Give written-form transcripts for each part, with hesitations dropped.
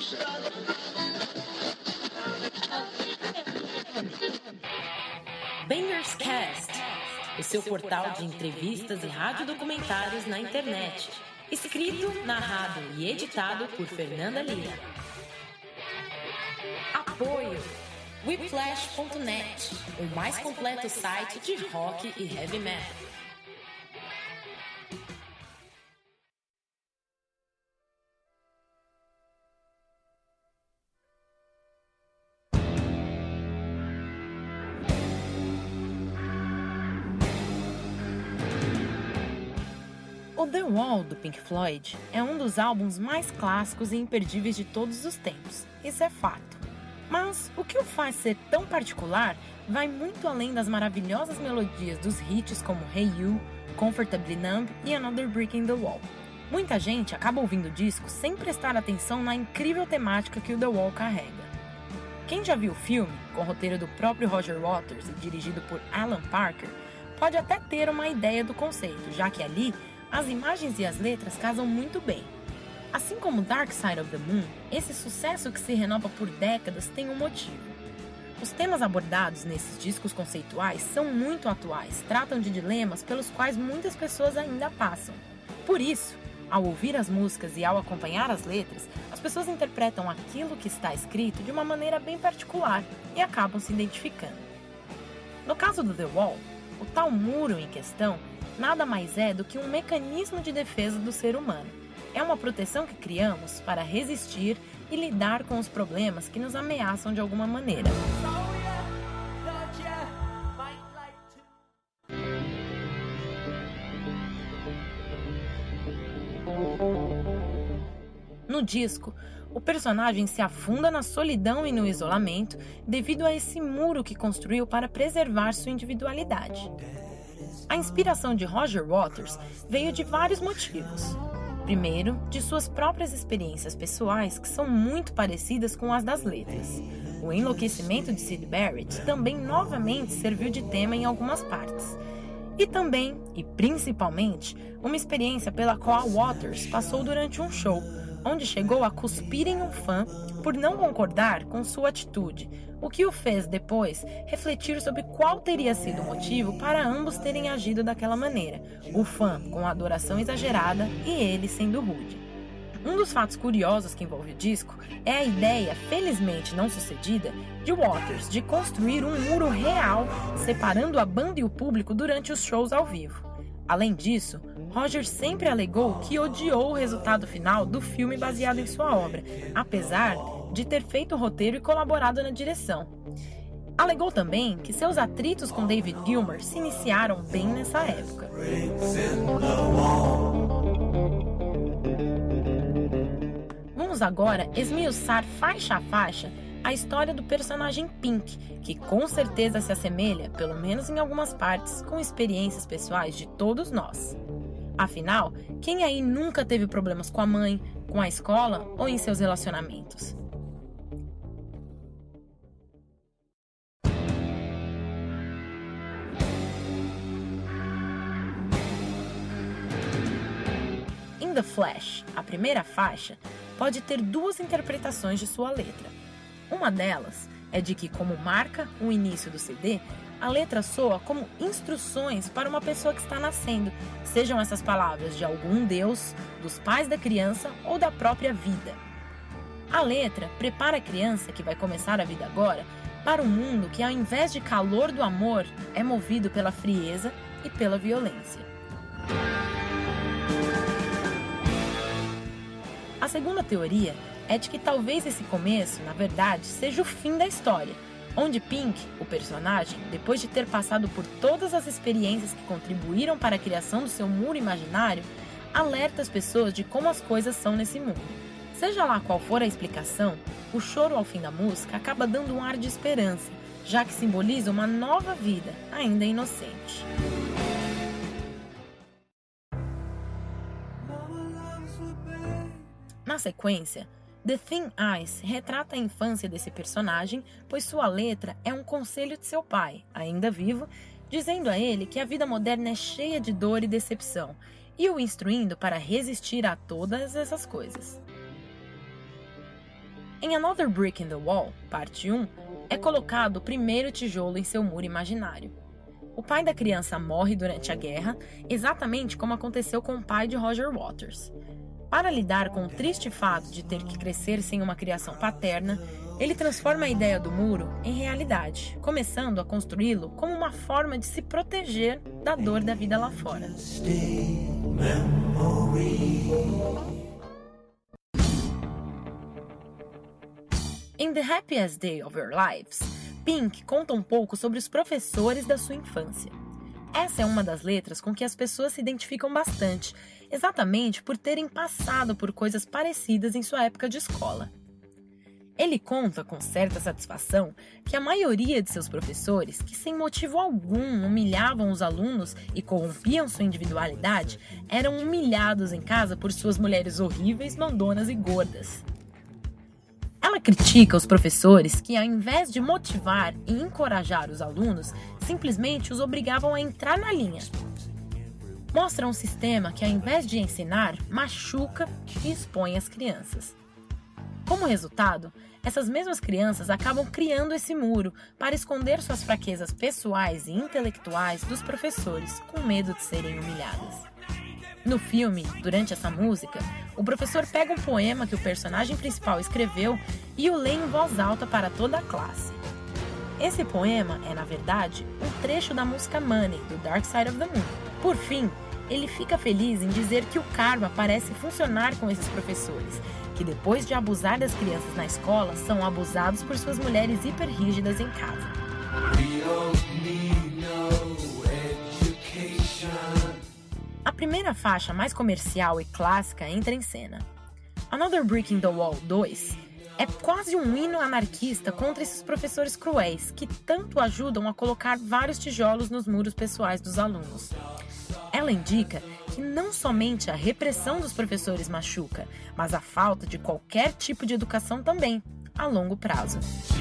Bangers Cast, o seu portal de entrevistas e radiodocumentários na internet. Escrito, narrado e editado por Fernanda Lira. Apoio Whiplash.net, o mais completo site de rock e heavy metal. O The Wall, do Pink Floyd, é um dos álbuns mais clássicos e imperdíveis de todos os tempos, isso é fato. Mas o que o faz ser tão particular vai muito além das maravilhosas melodias dos hits como Hey You, Comfortably Numb e Another Brick in the Wall. Muita gente acaba ouvindo o disco sem prestar atenção na incrível temática que o The Wall carrega. Quem já viu o filme, com o roteiro do próprio Roger Waters e dirigido por Alan Parker, pode até ter uma ideia do conceito, já que ali as imagens e as letras casam muito bem. Assim como Dark Side of the Moon, esse sucesso que se renova por décadas tem um motivo. Os temas abordados nesses discos conceituais são muito atuais, tratam de dilemas pelos quais muitas pessoas ainda passam. Por isso, ao ouvir as músicas e ao acompanhar as letras, as pessoas interpretam aquilo que está escrito de uma maneira bem particular e acabam se identificando. No caso do The Wall, o tal muro em questão nada mais é do que um mecanismo de defesa do ser humano. É uma proteção que criamos para resistir e lidar com os problemas que nos ameaçam de alguma maneira. No disco, o personagem se afunda na solidão e no isolamento devido a esse muro que construiu para preservar sua individualidade. A inspiração de Roger Waters veio de vários motivos. Primeiro, de suas próprias experiências pessoais que são muito parecidas com as das letras. O enlouquecimento de Syd Barrett também novamente serviu de tema em algumas partes. E também, e principalmente, uma experiência pela qual Waters passou durante um show, onde chegou a cuspir em um fã por não concordar com sua atitude, o que o fez depois refletir sobre qual teria sido o motivo para ambos terem agido daquela maneira, o fã com a adoração exagerada e ele sendo rude. Um dos fatos curiosos que envolve o disco é a ideia, felizmente não sucedida, de Waters de construir um muro real separando a banda e o público durante os shows ao vivo. Além disso, Roger sempre alegou que odiou o resultado final do filme baseado em sua obra, apesar de ter feito o roteiro e colaborado na direção. Alegou também que seus atritos com David Gilmour se iniciaram bem nessa época. Vamos agora esmiuçar faixa a faixa a história do personagem Pink, que com certeza se assemelha, pelo menos em algumas partes, com experiências pessoais de todos nós. Afinal, quem aí nunca teve problemas com a mãe, com a escola ou em seus relacionamentos? In the Flash, a primeira faixa, pode ter duas interpretações de sua letra. Uma delas é de que, como marca o início do CD, a letra soa como instruções para uma pessoa que está nascendo, sejam essas palavras de algum deus, dos pais da criança ou da própria vida. A letra prepara a criança, que vai começar a vida agora, para um mundo que, ao invés de calor do amor, é movido pela frieza e pela violência. A segunda teoria é de que talvez esse começo, na verdade, seja o fim da história, onde Pink, o personagem, depois de ter passado por todas as experiências que contribuíram para a criação do seu muro imaginário, alerta as pessoas de como as coisas são nesse mundo. Seja lá qual for a explicação, o choro ao fim da música acaba dando um ar de esperança, já que simboliza uma nova vida, ainda inocente. Na sequência, The Thin Ice retrata a infância desse personagem, pois sua letra é um conselho de seu pai, ainda vivo, dizendo a ele que a vida moderna é cheia de dor e decepção, e o instruindo para resistir a todas essas coisas. Em Another Brick in the Wall, parte 1, é colocado o primeiro tijolo em seu muro imaginário. O pai da criança morre durante a guerra, exatamente como aconteceu com o pai de Roger Waters. Para lidar com o triste fato de ter que crescer sem uma criação paterna, ele transforma a ideia do muro em realidade, começando a construí-lo como uma forma de se proteger da dor da vida lá fora. Em The Happiest Day of Your Lives, Pink conta um pouco sobre os professores da sua infância. Essa é uma das letras com que as pessoas se identificam bastante, exatamente por terem passado por coisas parecidas em sua época de escola. Ele conta com certa satisfação que a maioria de seus professores, que sem motivo algum humilhavam os alunos e corrompiam sua individualidade, eram humilhados em casa por suas mulheres horríveis, mandonas e gordas. Ela critica os professores que, ao invés de motivar e encorajar os alunos, simplesmente os obrigavam a entrar na linha. Mostra um sistema que, ao invés de ensinar, machuca e expõe as crianças. Como resultado, essas mesmas crianças acabam criando esse muro para esconder suas fraquezas pessoais e intelectuais dos professores, com medo de serem humilhadas. No filme, durante essa música, o professor pega um poema que o personagem principal escreveu e o lê em voz alta para toda a classe. Esse poema é, na verdade, um trecho da música Money, do Dark Side of the Moon. Por fim, ele fica feliz em dizer que o karma parece funcionar com esses professores, que depois de abusar das crianças na escola, são abusados por suas mulheres hiperrígidas em casa. A primeira faixa mais comercial e clássica entra em cena. Another Brick in the Wall 2 é quase um hino anarquista contra esses professores cruéis, que tanto ajudam a colocar vários tijolos nos muros pessoais dos alunos. Ela indica que não somente a repressão dos professores machuca, mas a falta de qualquer tipo de educação também, a longo prazo.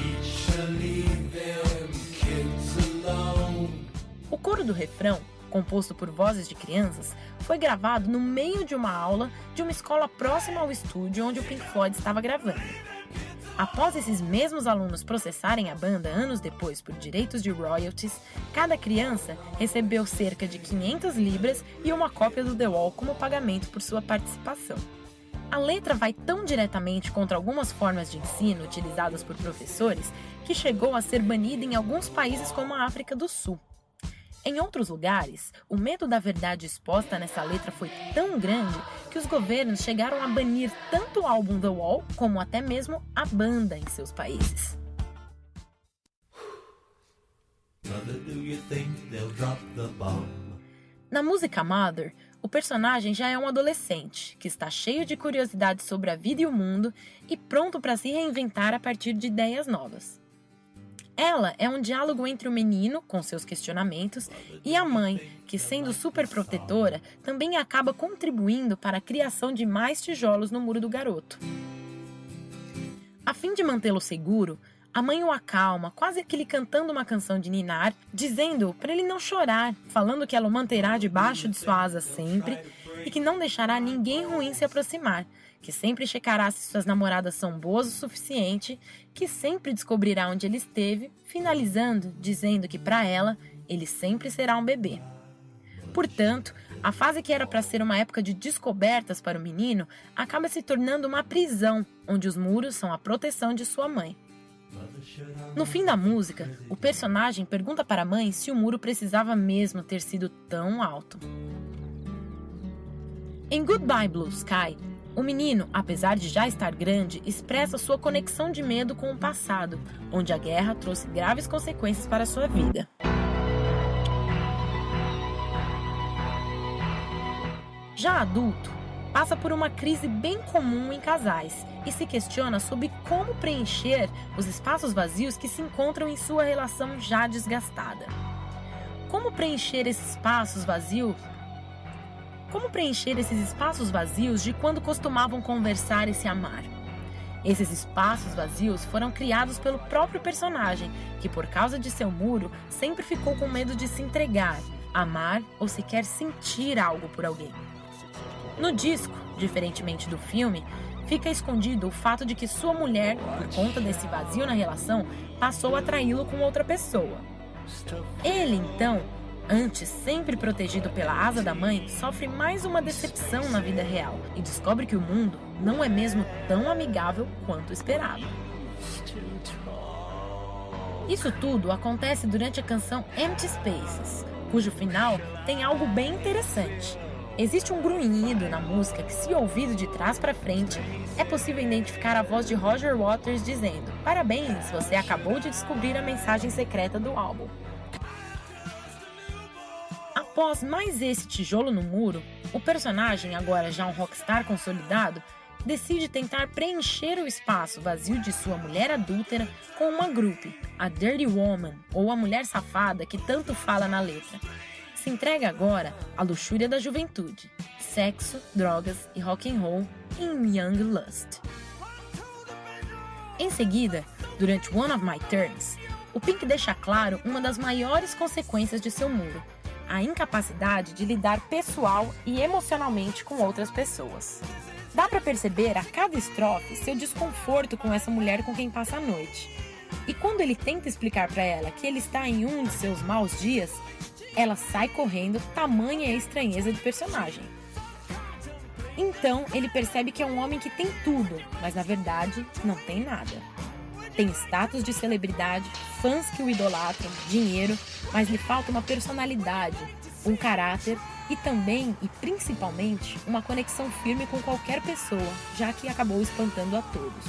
O coro do refrão, composto por vozes de crianças, foi gravado no meio de uma aula de uma escola próxima ao estúdio onde o Pink Floyd estava gravando. Após esses mesmos alunos processarem a banda anos depois por direitos de royalties, cada criança recebeu cerca de 500 libras e uma cópia do The Wall como pagamento por sua participação. A letra vai tão diretamente contra algumas formas de ensino utilizadas por professores que chegou a ser banida em alguns países como a África do Sul. Em outros lugares, o medo da verdade exposta nessa letra foi tão grande que os governos chegaram a banir tanto o álbum The Wall como até mesmo a banda em seus países. Na música Mother, o personagem já é um adolescente que está cheio de curiosidades sobre a vida e o mundo e pronto para se reinventar a partir de ideias novas. Ela é um diálogo entre o menino, com seus questionamentos, e a mãe, que, sendo super protetora, também acaba contribuindo para a criação de mais tijolos no muro do garoto. A fim de mantê-lo seguro, a mãe o acalma, quase que lhe cantando uma canção de ninar, dizendo para ele não chorar, falando que ela o manterá debaixo de sua asa sempre e que não deixará ninguém ruim se aproximar, que sempre checará se suas namoradas são boas o suficiente, que sempre descobrirá onde ele esteve, finalizando dizendo que para ela, ele sempre será um bebê. Portanto, a fase que era para ser uma época de descobertas para o menino acaba se tornando uma prisão, onde os muros são a proteção de sua mãe. No fim da música, o personagem pergunta para a mãe se o muro precisava mesmo ter sido tão alto. Em Goodbye Blue Sky, o menino, apesar de já estar grande, expressa sua conexão de medo com o passado, onde a guerra trouxe graves consequências para sua vida. Já adulto, passa por uma crise bem comum em casais e se questiona sobre como preencher os espaços vazios que se encontram em sua relação já desgastada. Como preencher esses espaços vazios de quando costumavam conversar e se amar? Esses espaços vazios foram criados pelo próprio personagem, que por causa de seu muro, sempre ficou com medo de se entregar, amar ou sequer sentir algo por alguém. No disco, diferentemente do filme, fica escondido o fato de que sua mulher, por conta desse vazio na relação, passou a traí-lo com outra pessoa. Ele, então, antes sempre protegido pela asa da mãe, sofre mais uma decepção na vida real e descobre que o mundo não é mesmo tão amigável quanto esperava. Isso tudo acontece durante a canção Empty Spaces, cujo final tem algo bem interessante. Existe um grunhido na música que, se ouvido de trás para frente, é possível identificar a voz de Roger Waters dizendo: "Parabéns, você acabou de descobrir a mensagem secreta do álbum." Após mais esse tijolo no muro, o personagem, agora já um rockstar consolidado, decide tentar preencher o espaço vazio de sua mulher adúltera com uma groupie, a Dirty Woman, ou a mulher safada que tanto fala na letra. Se entrega agora à luxúria da juventude, sexo, drogas e rock and roll em Young Lust. Em seguida, durante One of My Turns, o Pink deixa claro uma das maiores consequências de seu muro: a incapacidade de lidar pessoal e emocionalmente com outras pessoas. Dá pra perceber a cada estrofe seu desconforto com essa mulher com quem passa a noite. E quando ele tenta explicar pra ela que ele está em um de seus maus dias, ela sai correndo, tamanha a estranheza do personagem. Então ele percebe que é um homem que tem tudo, mas na verdade não tem nada. Tem status de celebridade, fãs que o idolatram, dinheiro, mas lhe falta uma personalidade, um caráter e também, e principalmente, uma conexão firme com qualquer pessoa, já que acabou espantando a todos.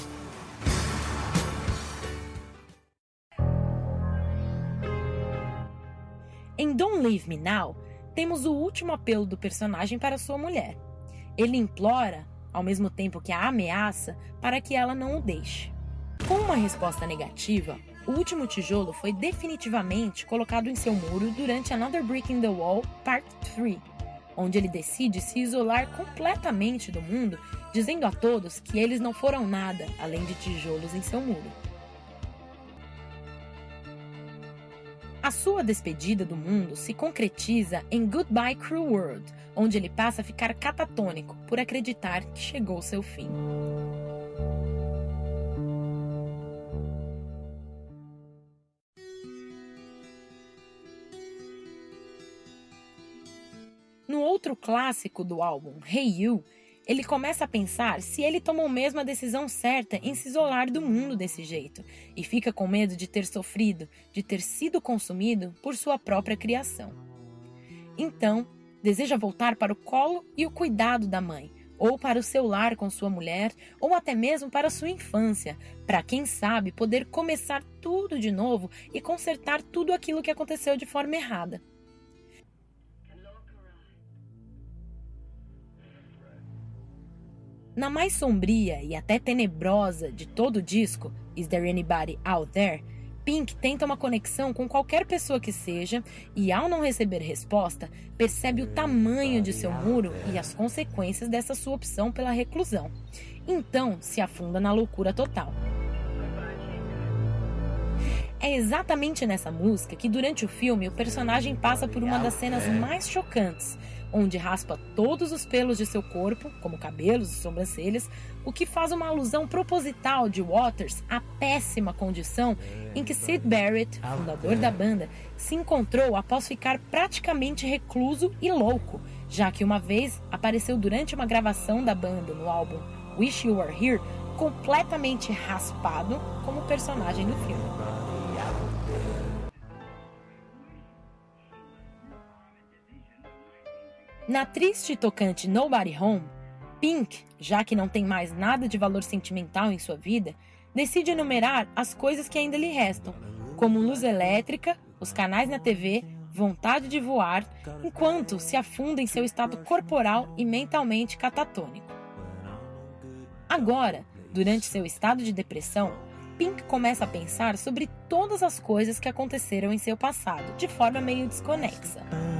Em Don't Leave Me Now, temos o último apelo do personagem para sua mulher. Ele implora, ao mesmo tempo que a ameaça, para que ela não o deixe. Com uma resposta negativa, o último tijolo foi definitivamente colocado em seu muro durante Another Brick in the Wall, Part 3, onde ele decide se isolar completamente do mundo, dizendo a todos que eles não foram nada além de tijolos em seu muro. A sua despedida do mundo se concretiza em Goodbye Cruel World, onde ele passa a ficar catatônico por acreditar que chegou seu fim. No outro clássico do álbum, Hey You, ele começa a pensar se ele tomou mesmo a decisão certa em se isolar do mundo desse jeito, e fica com medo de ter sofrido, de ter sido consumido por sua própria criação. Então, deseja voltar para o colo e o cuidado da mãe, ou para o seu lar com sua mulher, ou até mesmo para sua infância, para quem sabe poder começar tudo de novo e consertar tudo aquilo que aconteceu de forma errada. Na mais sombria e até tenebrosa de todo o disco, Is There Anybody Out There?, Pink tenta uma conexão com qualquer pessoa que seja e, ao não receber resposta, percebe o tamanho de seu muro e as consequências dessa sua opção pela reclusão. Então, se afunda na loucura total. É exatamente nessa música que, durante o filme, o personagem passa por uma das cenas mais chocantes, onde raspa todos os pelos de seu corpo, como cabelos e sobrancelhas, o que faz uma alusão proposital de Waters à péssima condição em que Syd Barrett, fundador da banda, se encontrou após ficar praticamente recluso e louco, já que uma vez apareceu durante uma gravação da banda no álbum Wish You Were Here, completamente raspado como personagem do filme. Na triste e tocante Nobody Home, Pink, já que não tem mais nada de valor sentimental em sua vida, decide enumerar as coisas que ainda lhe restam, como luz elétrica, os canais na TV, vontade de voar, enquanto se afunda em seu estado corporal e mentalmente catatônico. Agora, durante seu estado de depressão, Pink começa a pensar sobre todas as coisas que aconteceram em seu passado, de forma meio desconexa.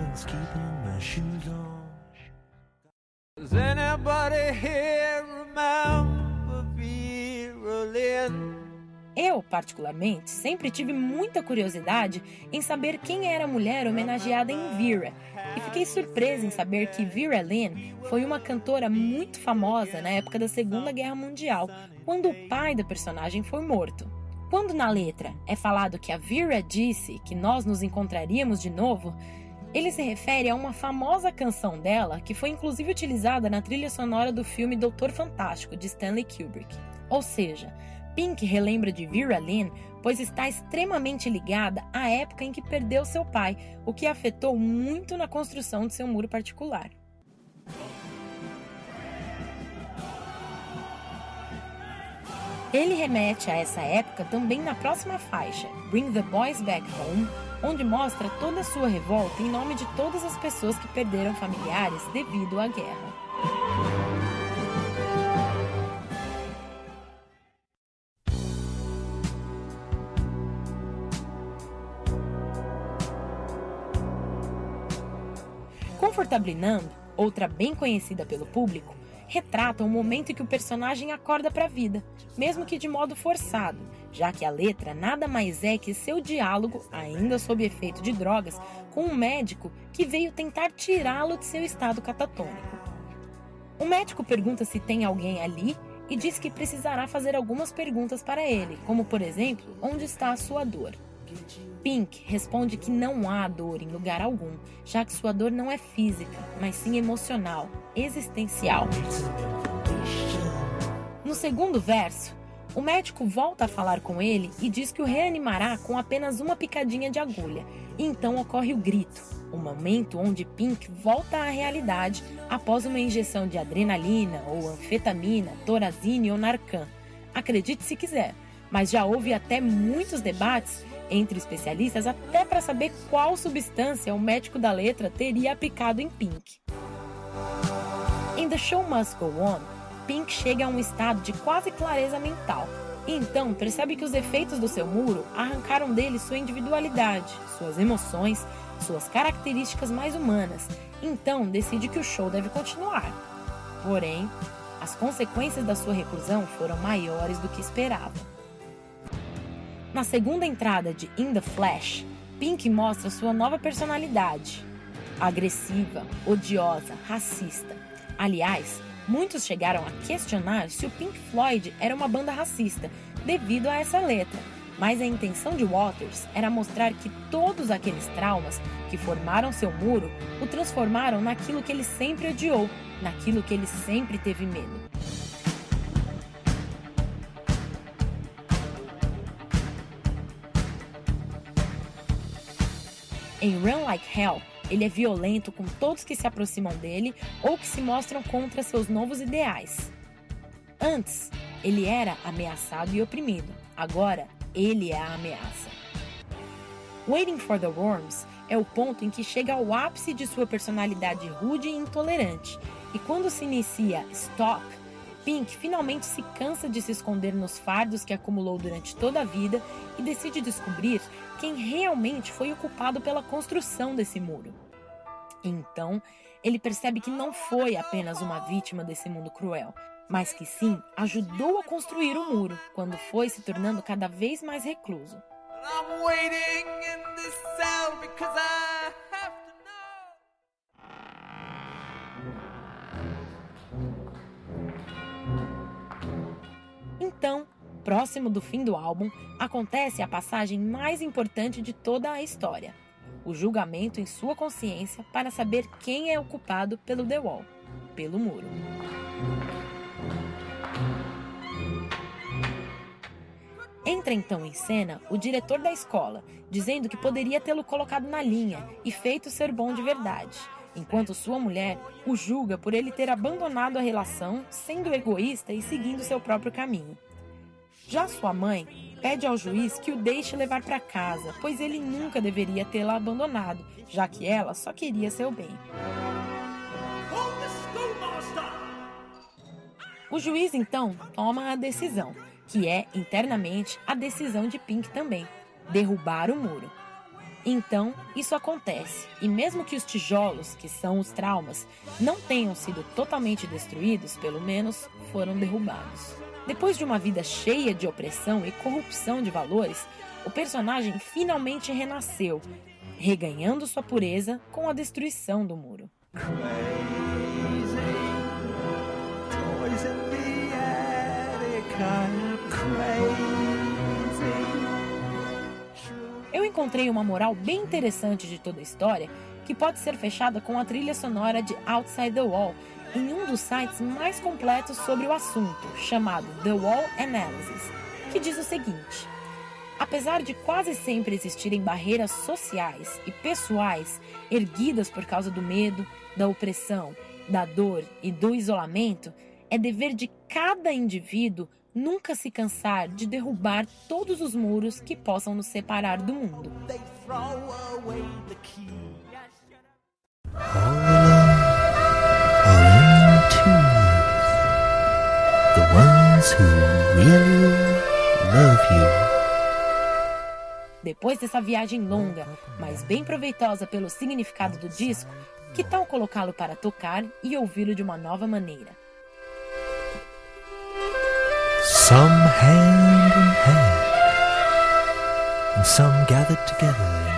Does anybody here remember Vera Lynn? Eu, particularmente, sempre tive muita curiosidade em saber quem era a mulher homenageada em Vera, e fiquei surpresa em saber que Vera Lynn foi uma cantora muito famosa na época da Segunda Guerra Mundial, quando o pai do personagem foi morto. Quando na letra é falado que a Vera disse que nós nos encontraríamos de novo, ele se refere a uma famosa canção dela que foi inclusive utilizada na trilha sonora do filme Doutor Fantástico, de Stanley Kubrick. Ou seja, Pink relembra de Vera Lynn, pois está extremamente ligada à época em que perdeu seu pai, o que afetou muito na construção de seu muro particular. Ele remete a essa época também na próxima faixa, Bring the Boys Back Home, onde mostra toda a sua revolta em nome de todas as pessoas que perderam familiares devido à guerra. Comfortably Numb, outra bem conhecida pelo público, retrata um momento em que o personagem acorda para a vida, mesmo que de modo forçado, já que a letra nada mais é que seu diálogo, ainda sob efeito de drogas, com um médico que veio tentar tirá-lo de seu estado catatônico. O médico pergunta se tem alguém ali e diz que precisará fazer algumas perguntas para ele, como por exemplo, onde está a sua dor? Pink responde que não há dor em lugar algum, já que sua dor não é física, mas sim emocional, existencial. No segundo verso, o médico volta a falar com ele e diz que o reanimará com apenas uma picadinha de agulha, e então ocorre o grito, o momento onde Pink volta à realidade após uma injeção de adrenalina ou anfetamina, torazine ou Narcan. Acredite se quiser, mas já houve até muitos debates entre especialistas até para saber qual substância o médico da letra teria aplicado em Pink. Em The Show Must Go On, Pink chega a um estado de quase clareza mental, e então percebe que os efeitos do seu muro arrancaram dele sua individualidade, suas emoções, suas características mais humanas, então decide que o show deve continuar. Porém, as consequências da sua reclusão foram maiores do que esperava. Na segunda entrada de In the Flash, Pink mostra sua nova personalidade, agressiva, odiosa, racista. Aliás, muitos chegaram a questionar se o Pink Floyd era uma banda racista, devido a essa letra, mas a intenção de Waters era mostrar que todos aqueles traumas que formaram seu muro o transformaram naquilo que ele sempre odiou, naquilo que ele sempre teve medo. Em Run Like Hell, ele é violento com todos que se aproximam dele ou que se mostram contra seus novos ideais. Antes, ele era ameaçado e oprimido. Agora, ele é a ameaça. Waiting for the Worms é o ponto em que chega ao ápice de sua personalidade rude e intolerante. E quando se inicia Stop, Pink finalmente se cansa de se esconder nos fardos que acumulou durante toda a vida e decide descobrir quem realmente foi o culpado pela construção desse muro. Então, ele percebe que não foi apenas uma vítima desse mundo cruel, mas que sim ajudou a construir o muro, quando foi se tornando cada vez mais recluso. Então, próximo do fim do álbum, acontece a passagem mais importante de toda a história: o julgamento em sua consciência para saber quem é o culpado pelo The Wall, pelo muro. Entra então em cena o diretor da escola, dizendo que poderia tê-lo colocado na linha e feito ser bom de verdade, enquanto sua mulher o julga por ele ter abandonado a relação, sendo egoísta e seguindo seu próprio caminho. Já sua mãe pede ao juiz que o deixe levar para casa, pois ele nunca deveria tê-la abandonado, já que ela só queria seu bem. O juiz então toma a decisão, que é internamente a decisão de Pink também: derrubar o muro. Então, isso acontece, e mesmo que os tijolos, que são os traumas, não tenham sido totalmente destruídos, pelo menos foram derrubados. Depois de uma vida cheia de opressão e corrupção de valores, o personagem finalmente renasceu, reganhando sua pureza com a destruição do muro. Eu encontrei uma moral bem interessante de toda a história, que pode ser fechada com a trilha sonora de Outside the Wall, em um dos sites mais completos sobre o assunto, chamado The Wall Analysis, que diz o seguinte: apesar de quase sempre existirem barreiras sociais e pessoais erguidas por causa do medo, da opressão, da dor e do isolamento, é dever de cada indivíduo nunca se cansar de derrubar todos os muros que possam nos separar do mundo. Depois dessa viagem longa, mas bem proveitosa pelo significado do disco, que tal colocá-lo para tocar e ouvi-lo de uma nova maneira? Some hand in hand, and some gathered together